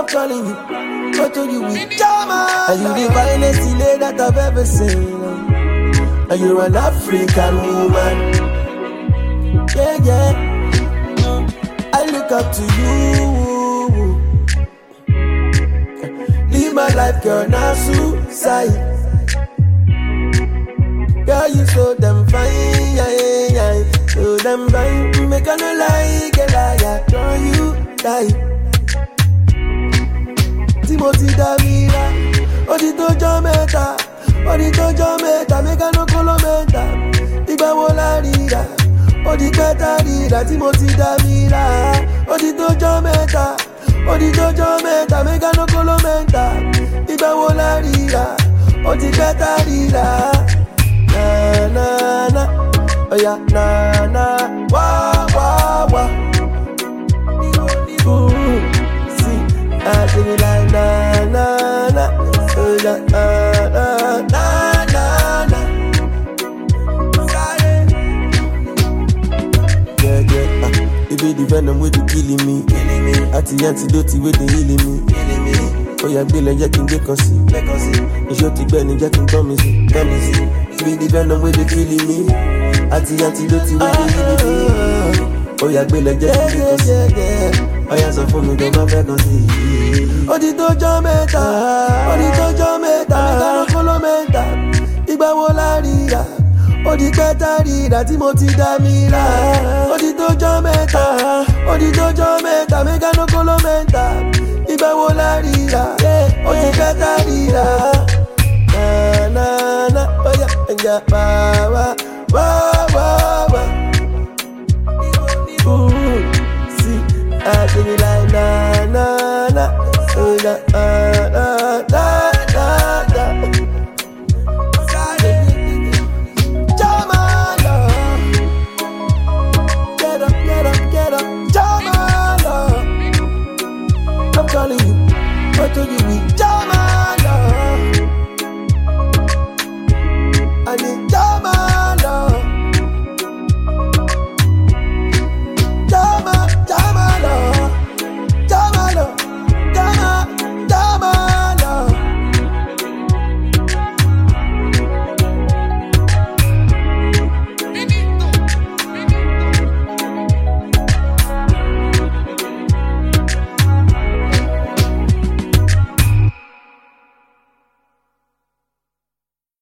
calling you. Go to you with Jama. And you the finest lady that I've ever seen. And you're an African woman. Yeah, yeah. I look up to you. Live my life, girl, not suicide. Girl, you so damn fine, yeah. So damn fine, make a no lie, girl, I adore you, die. Timothy Damira, Odito Meta, make a no colomenta. Iba wola rida, Odikata rida, Timothy Damira, Odito Meta, make a no colomenta. Iba wola rida, Odikata rida. Na na na, oh yeah, na na, wah wah wah. See, I sing it like na na na, oh yeah, na na na na na. Yeah yeah, it be the venom with the killing me. At the antidote with the healing me. Oh yeah, be like Jack and Jacossi. It's your Tibet and Jack and Thomas. Be the venom with the killing me. At the antidote with the healing me. Oh yeah, be like Jack and Jacossi. Oh yeah, so for me, don't my vacancy. Odito Meta, Meta, Colomenta. Iba wola rida, Odikata rida, Timothy Damira. Odito Meta, Mega no Colomenta. Iba wola rida, Odikata rida. Na na na, oh yeah, ba ba ba ba.